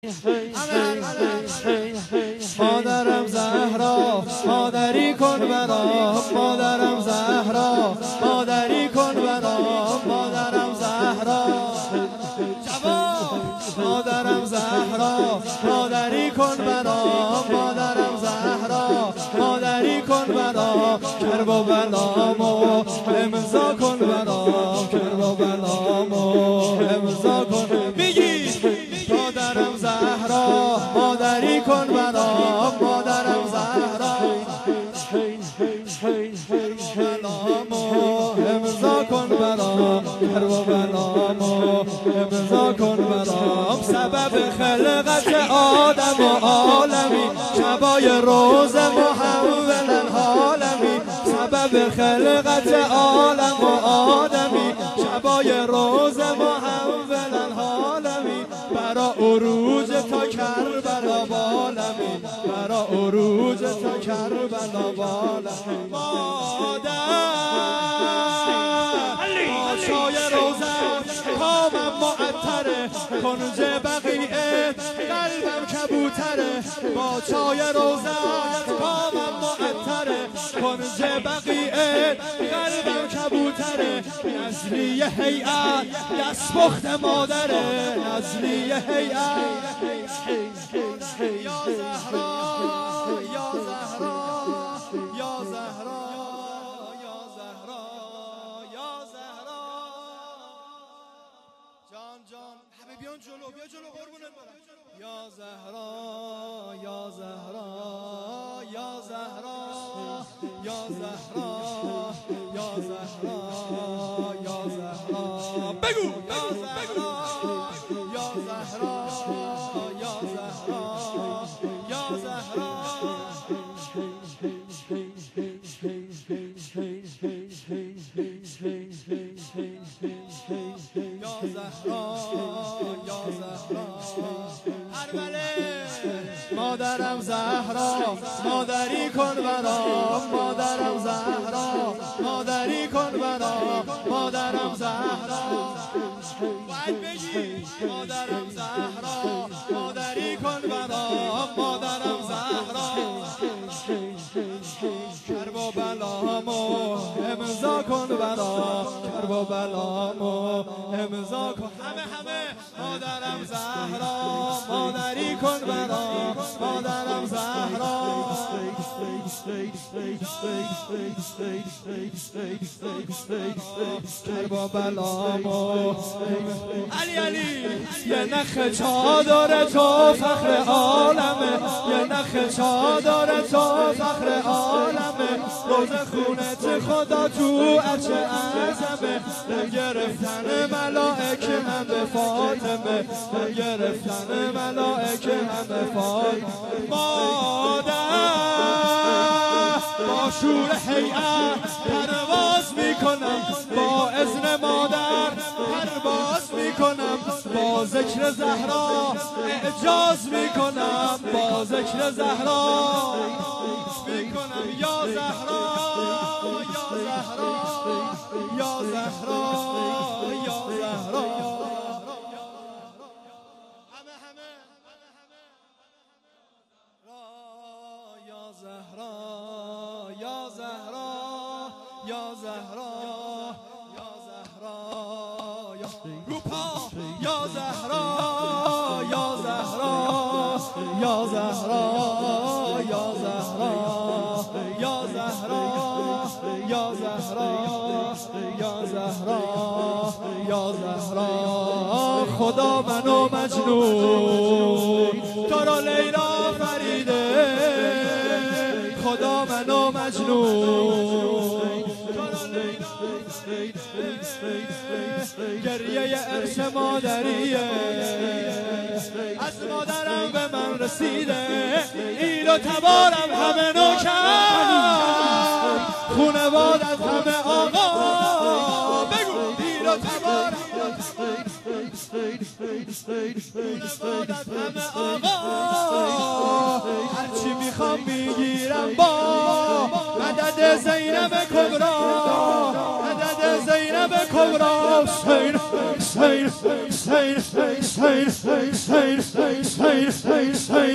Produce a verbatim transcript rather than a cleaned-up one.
مادرم زهرا مادری کن برام، مادرم زهرا مادری کن برام، مادرم زهرا جوان، مادرم زهرا مادری کن برام، مادرم زهرا مادری کن برام، کرب و بلامو امضا کن برام، کرب و بلامو امضا کن. میگی مادرم زهرا مادری کن برام، مادرم زهرا بلامو امضا کن برام، کرب و بلامو امضا کن برام. سبب خلقت آدم و عالمی، شبای روز محول العالمی، سبب خلقت عالم و آدمی، شبای روز محول العالمی، برا عروج تا کربلا بالمی، برا عروج تا کربلا بالمی. مادر چای روزم کامم معطره، کنج بقیه قلبم کبوتره، با چای روزم کامم معطره، کنج بقیه قلبم کبوتره. نزلی هیئت دستپخت مادره، نزلی هیئت یا زهرا یا زهرا یا زهرا یا زهرا یا زهرا. جان جان همه بیان جلو، بیا جلو قربونت برم. یا زهرا یا زهرا یا زهرا یا زهرا یا زهرا یا زهرا. بگو یا زهرا یا زهرا یا زهرا یا زهرا. یا زهرا یا زهرا مادرم زهرا مادری کن برام، مادرم زهرا مادری کن برام، مادرم زهرا باید بگی مادرم زهرا مادری کن برام، مادرم زهرا کرب و بلامو امضا کن برام، کرب و بلامو امضا کن. همه همه مادرم زهرا مادری کن برام، مادرم زهرا کرب و بلامو. علی علی یه نخ چادر تو فخر عالمه، یه نخ چادر تو فخر عالمه، روز خونت خدا تو اچه اعظمه، گرفتن ملائکه همه فاطمه، گرفتن ملائکه همه فاطمه. مادر با شور هیئت پرواز میکنم، با اذن مادر پرواز میکنم، با ذکر زهرا اعجاز میکنم، با ذکر زهرا میکنم. یا زهرا یا زهرا یا زهرا یا زهرا. همه همه یا زهرا یا زهرا یا زهرا یا زهرا یا روپا یا زهرا یا زهرا یا زهرا یا زهرا یا زهرا یا زهرا یا زهرا یا زهرا. خدا منو مجنون تو را لیلا فریده، خدا منو مجنون تو را لیلا فریده. گریه عرش مادریه از مادرم به من رسیده، ایل و تبارم همه نوکر، خونوادت همه آقا. بگو ایل و تبارم خونوادت همه آقا، هرچی میخوام میگیرم با مدد زینب کبرا، مدد زینب کبرا. حسین حسین حسین حسین حسین حسین حسین